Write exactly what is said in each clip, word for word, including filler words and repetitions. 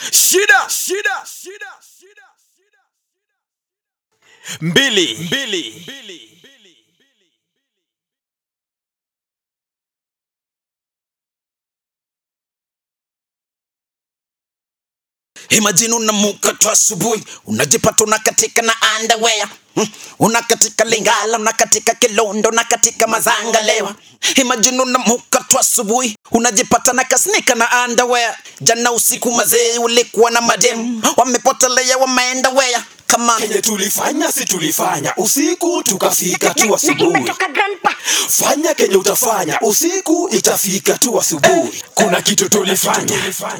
Shida, shida, shida, shida, mbili, mbili, mbili. Imagine unamuka tu asubuhi, unajipata unakatika na underwear. Hmm. Unakatika Lingala, unakatika Kilondo, unakatika Mazangalewa. Imagine unamuka tu asubuhi, unajipata na kasnika na underwear. Jana usiku mazee ulikuwa na madem, wamepotelea wameenda wea. Kama kenye tulifanya si tulifanya, usiku tukafika tu asubuhi. Fanya kenye utafanya, usiku itafika tu asubuhi. Kuna kitu tulifanya,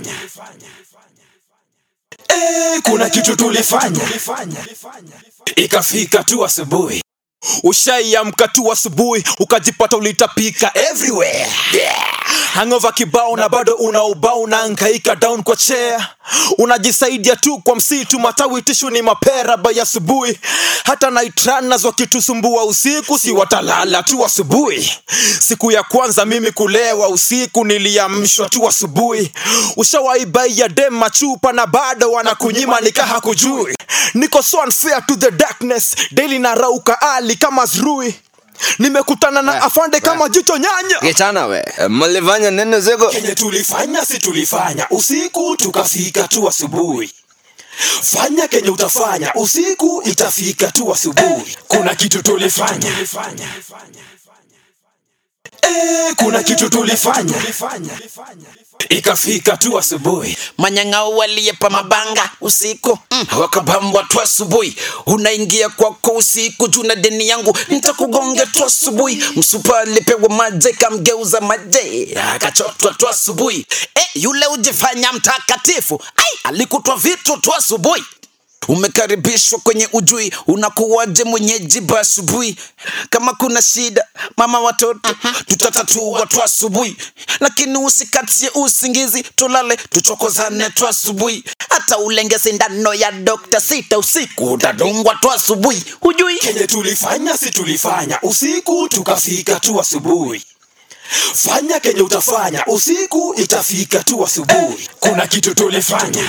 Eh, kuna kitu tulifanya, ikafika tu asubuhi. ushaiamka tu asubuhi ukajipata ulitapika everywhere, yeah. Hangover kibao na bado unaubao unahangaika down kwa chair. Unajisaidia tu kwa msitu, matawi tishu ni mapera by asubuhi. Hata naitranas wakitusumbua usiku si watalala tu asubuhi. Siku ya kwanza mimi kulewa usiku niliamshwa tu asubuhi. Ushawahi buy ya dem machupa na bado wanakunyima nika hakujui. Niko so unfair to the darkness, daily narauka ali kama zrui. Nimekutana na afande kama jicho nyanya. Gechana we, mlifanya nene zego. Kenye tulifanya si tulifanya, usiku tukafika tu asubuhi. Fanya kenye utafanya, usiku itafika tu asubuhi. Kuna kitu tulifanya, Eh, kuna kitu tulifanya, ikafika tu asubuhi. Manyang'au waliepa mabanga usiku, mm, wakabambwa tu asubuhi. Unaingia kwako usiku, juna deni yangu nitakugonga tu asubuhi. Msupa alipewa maje kamgeuza maje, akachotwa tu asubuhi. Eh, yule ujifanya mtakatifu, ai, alikutwa vitu tu asubuhi. Umekaribishwa kwenye ujui, unakuwaje mwenyeji ba asubuhi. Kama kuna shida mama watoto tutatatua tu asubuhi. Lakini usikatie usingizi, tulale tuchokozane tu asubuhi. Hata ulenge sindano ya dokta sita usiku utadungwa tu asubuhi. Hujui kenye tulifanya si tulifanya, usiku tukafika tu asubuhi. Fanya kenye utafanya, usiku itafika tu asubuhi. Kuna kitu tulifanya,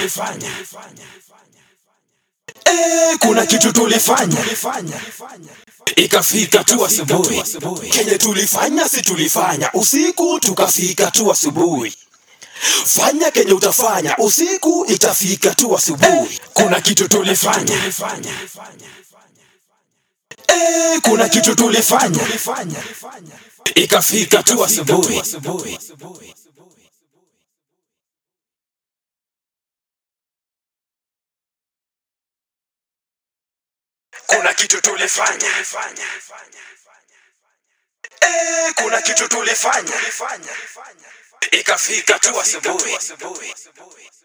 Eh, kuna kitu tulifanya, ikafika tu asubuhi. Kenye tulifanya si tulifanya, usiku tukafika tu asubuhi. Fanya kenye utafanya, usiku itafika tu asubuhi. Kuna kitu tulifanya, Eh, kuna kitu tulifanya, ikafika tu asubuhi. Kuna kitu tulifanya, Eh, kuna kitu tulifanya, ikafika tu asubuhi.